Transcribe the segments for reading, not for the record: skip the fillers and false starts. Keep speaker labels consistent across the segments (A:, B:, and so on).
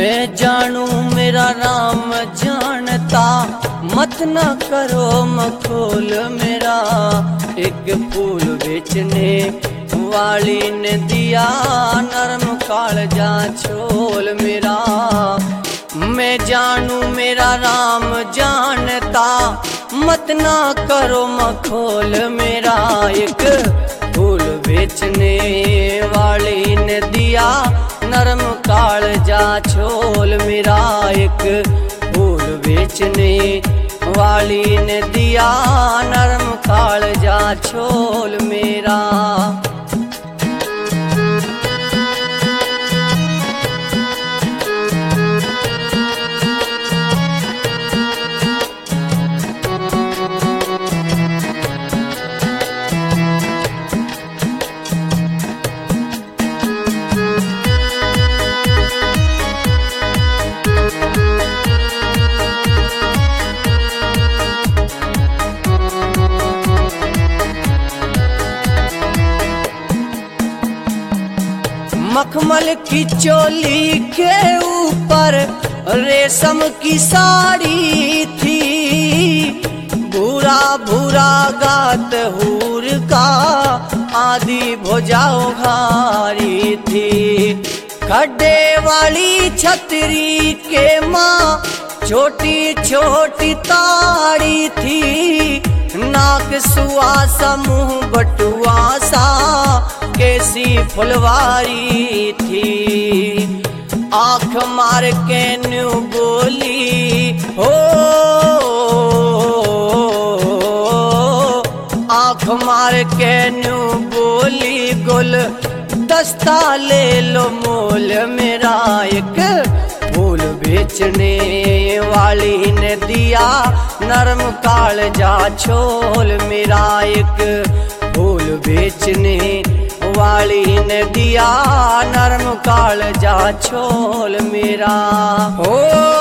A: मैं जानू मेरा राम जानता, मत न करो मखोल मेरा। एक फूल बेचने वाली ने दिया, नरम कालजा छोल मेरा। मैं जानू मेरा राम जानता, मत न करो मखोल मेरा। एक फूल बेचने वाली ने दिया, नरम कालजा छोल मेरा। एक फूल बेचने वाली ने दिया, नरम कालजा छोल मेरा। मखमल की चोली के ऊपर रेशम की साड़ी थी, भूरा भूरा गात हूर का आधी भुजाओ घारी थी। खड्डे वाली छतरी के माँ छोटी छोटी ताड़ी थी, नाक सुआसा मुँह बटुआ सा कैसी फुलवारी थी। आँख मार के न्यू बोली हो, आँख मार के न्यू बोली गुल दस्ता ले लो मोल मेरा। एक फूल बेचने वाली ने दिया, नरम कालजा छोल मेरा। एक फूल बेचने वाली ने दिया, नरम कालजा छोल मेरा। हो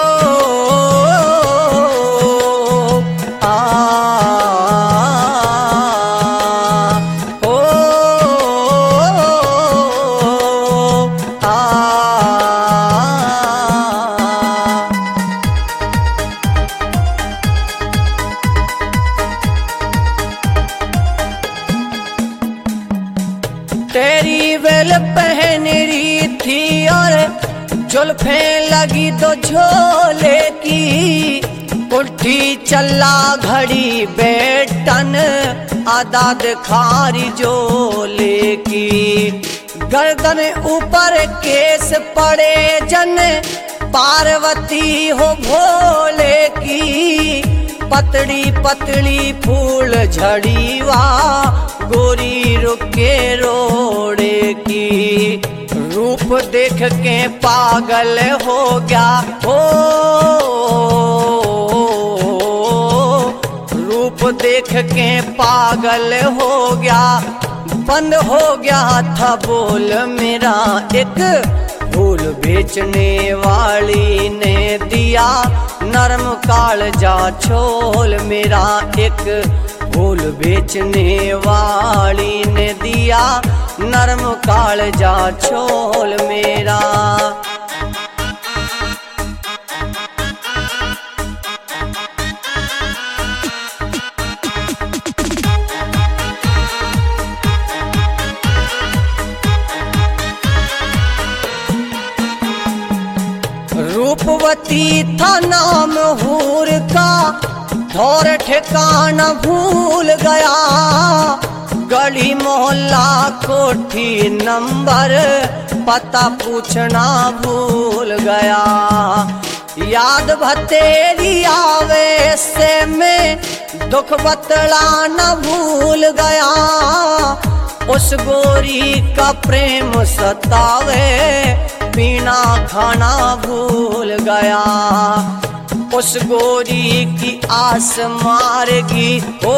A: तेरी वेल पहन रही थी और जुल्फें लगी तो झोले की। उठी चला घड़ी बेटन आदाद खारी जोले की। गर्दन ऊपर केस पड़े जन पार्वती हो भोले की। पतड़ी पतड़ी फूल झड़ीवा गोरी रुके रोड़े की। रूप देख के पागल हो गया हो, रूप देख के पागल हो गया। बंद हो गया था बोल मेरा। एक फूल बेचने वाली ने दिया, नरम कालजा छोल मेरा। एक फूल बेचने वाली ने दिया, नरम कालजा छोल मेरा। रूपवती था नाम हूर का, और ठिकाना भूल गया। गली मोहल्ला कोठी नंबर पता पूछना भूल गया। याद भतेरी आवे से में दुख बतलाना भूल गया। उस गोरी का प्रेम सतावे, पीना खाना भूल गया। उस गोरी की आस मारेगी ओ,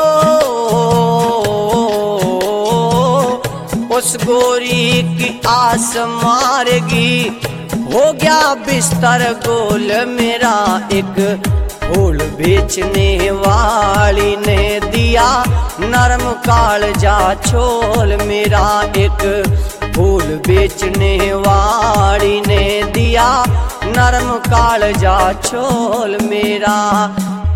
A: उस गोरी की आस मारेगी। हो गया बिस्तर गोल मेरा। एक फूल बेचने वाली ने दिया, नरम कालजा छोल मेरा। एक फूल बेचने वाली ने दिया, नरम कालजा छोल मेरा।